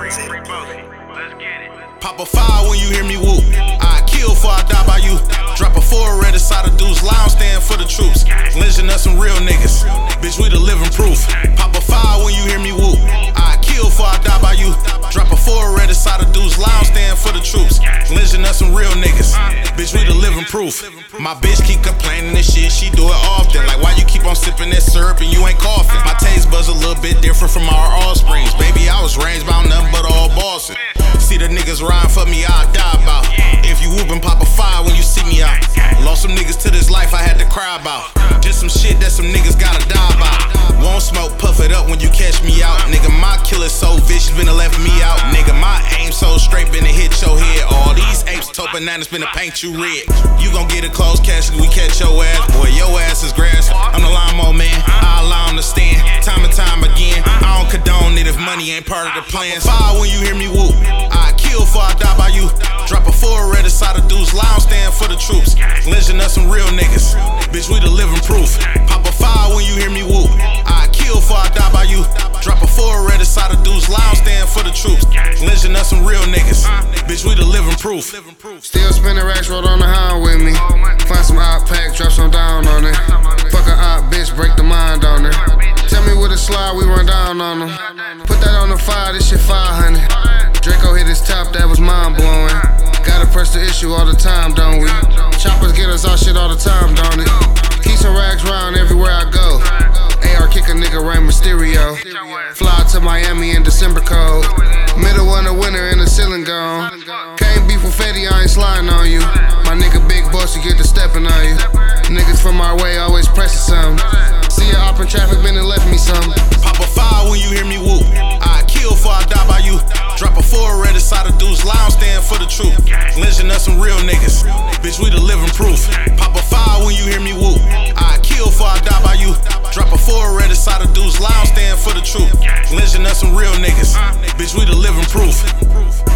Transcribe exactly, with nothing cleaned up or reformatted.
Pop a fire when you hear me whoop. I kill before I die by you. Drop a four red inside of dudes. Lounge stand for the troops. Lynching us some real niggas. Bitch, we the living proof. Pop a fire when you hear me whoop. I kill before I die by you. Drop a four red inside of dudes. Lounge stand for the troops. Lynching us some real niggas. Bitch, we the living proof. My bitch keep complaining this shit. She do it often. Like, why you keep on sipping that syrup and you ain't coughing? My taste buds a little bit different from our offsprings. Baby, I was raised by nothing but all Boston. See the niggas riding for me, I'll die about. If you whoopin', pop a fire when you see me out. Lost some niggas to this life I had to cry about. Just some shit that some niggas gotta die about. Won't smoke, puff it up when you catch me out. Nigga, my killer's so vicious, finna left me out. Nigga, my aim so straight, finna hit your head. All these apes, top bananas, finna paint you red. You gon' get a closed casket, we catch your ass. Boy, your ass is grass. I'm the lawnmower man, I allow him to stand. Time and time again, I don't condone it if money ain't part of the plans. Fire when you hear me whoop. I kill before I die by you. Drop a four red inside of dudes. Lounge stand for the troops. Lynching us some real niggas. Bitch, we the living proof. Pop a fire when you hear me whoop. I kill before I die by you. Drop a four red inside of dudes. Lounge stand for the troops. Lynching us some real niggas. Bitch, we the living proof. Still spinning racks, rolled on the hound with me. Find some op pack, drop some down on it. Fuck a op bitch, break the mind on it. Tell me with a slide, we run down on them. Put that on the fire, this shit five hundred. Draco hit his top, that was mind blowing. Gotta press the issue all the time, don't we? Choppers get us all shit all the time, don't it? Keep some rags round everywhere I go. A R kick a nigga, Rey Mysterio. Fly to Miami in December cold. Middle of the winter and the ceiling gone. Can't beef with Fetty, I ain't sliding on you. My nigga big boss, you get to stepping on you. Niggas from our way always pressing something. See ya up in traffic, been and left me some. Pop a fire when you hear me whoop. I kill before I die by you. Drop a four red inside of dudes. Lounge stand for the truth. Lynching us some real niggas. Bitch, we the living proof. Pop a fire when you hear me whoop. I kill before I die by you. Drop a four red inside of dudes. Lounge stand for the truth. Lynching us some real niggas. Bitch, we the living proof.